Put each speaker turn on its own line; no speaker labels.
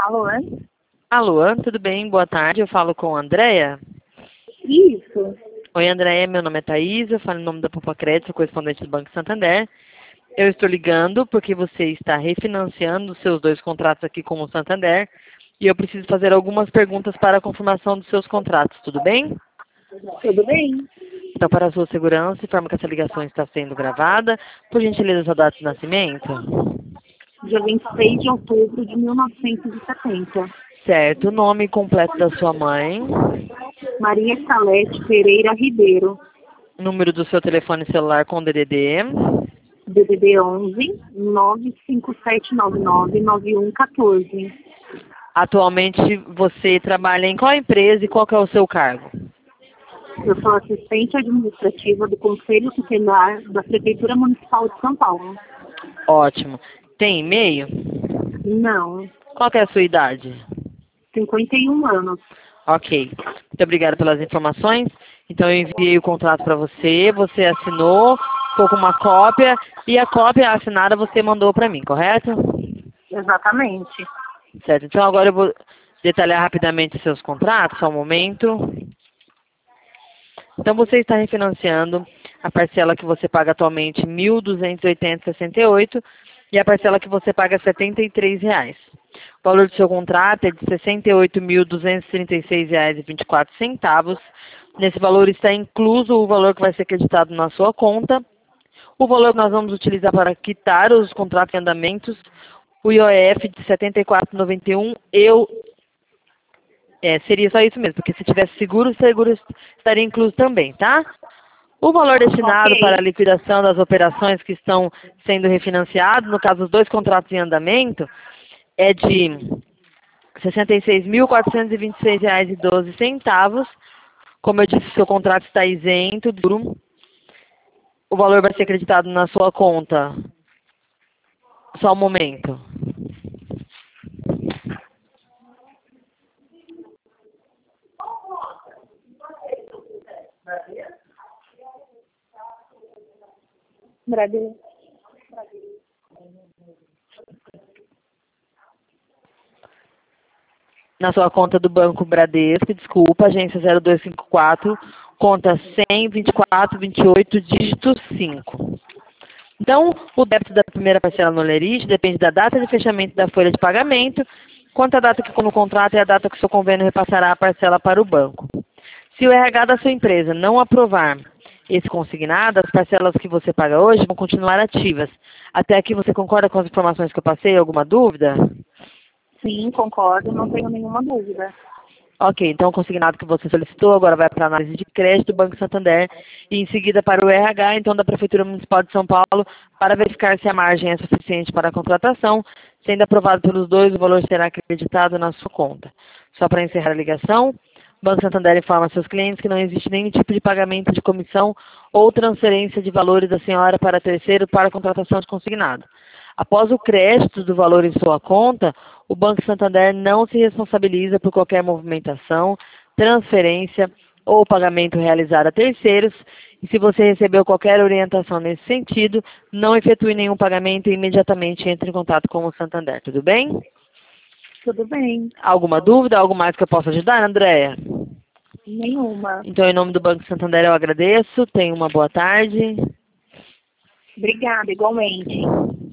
Alô?
Alô, tudo bem? Boa tarde, eu falo com a Andréia.
Isso.
Oi, Andréia, meu nome é Thaís, eu falo em nome da Poupa Crédito, sou correspondente do Banco Santander. Eu estou ligando porque você está refinanciando os seus 2 contratos aqui com o Santander e eu preciso fazer algumas perguntas para a confirmação dos seus contratos, tudo bem?
Tudo bem?
Então, para a sua segurança, informa que essa ligação está sendo gravada. Por gentileza, sua data de nascimento.
Dia 26 de outubro de 1970.
Certo, o nome completo da sua mãe,
Maria Salete Pereira Ribeiro.
número do seu telefone celular com DDD.
DDD 11 95799 9114.
Atualmente você trabalha em qual empresa e qual que é o seu cargo?
Eu sou assistente administrativa do Conselho Tutelar da Prefeitura Municipal de São Paulo.
Ótimo. Tem e-mail?
Não.
Qual que é a sua idade?
51 anos.
Ok. Muito obrigada pelas informações. Então eu enviei o contrato para você, você assinou, ficou com uma cópia e a cópia assinada você mandou para mim, correto?
Exatamente.
Certo. Então agora eu vou detalhar rapidamente os seus contratos, só um momento. Então você está refinanciando a parcela que você paga atualmente R$ 1.280,68 e a parcela que você paga R$ 73. O valor do seu contrato é de R$ 68.236,24. Nesse valor está incluso o valor que vai ser acreditado na sua conta, o valor que nós vamos utilizar para quitar os contratos em andamentos, o IOF de R$ 74,91 seria só isso mesmo, porque se tivesse seguro, o seguro estaria incluso também, tá? O valor destinado para a
Ok.
liquidação das operações que estão sendo refinanciados, no caso, os 2 contratos em andamento, é de R$ 66.426,12. Como eu disse, seu contrato está isento, duro. O valor vai ser acreditado na sua conta. Só um momento.
Brasil.
Na sua conta do Banco Bradesco, desculpa, agência 0254, conta 1002428, dígito 5. Então, o débito da primeira parcela no lerite depende da data de fechamento da folha de pagamento, quanto a data que no contrato é a data que o seu convênio repassará a parcela para o banco. Se o RH da sua empresa não aprovar esse consignado, as parcelas que você paga hoje vão continuar ativas. Até aqui você concorda com as informações que eu passei? Alguma dúvida?
Sim, concordo, não tenho nenhuma dúvida.
Ok, então o consignado que você solicitou agora vai para a análise de crédito do Banco Santander e em seguida para o RH, então da Prefeitura Municipal de São Paulo, para verificar se a margem é suficiente para a contratação. Sendo aprovado pelos dois, o valor será acreditado na sua conta. Só para encerrar a ligação, o Banco Santander informa a seus clientes que não existe nenhum tipo de pagamento de comissão ou transferência de valores da senhora para terceiro para a contratação de consignado. Após o crédito do valor em sua conta, o Banco Santander não se responsabiliza por qualquer movimentação, transferência ou pagamento realizado a terceiros. E se você recebeu qualquer orientação nesse sentido, não efetue nenhum pagamento e imediatamente entre em contato com o Santander. Tudo bem?
Tudo bem.
Alguma dúvida? Algo mais que eu possa ajudar, Andréia?
Nenhuma.
Então, em nome do Banco Santander, eu agradeço. Tenha uma boa tarde.
Obrigada, igualmente.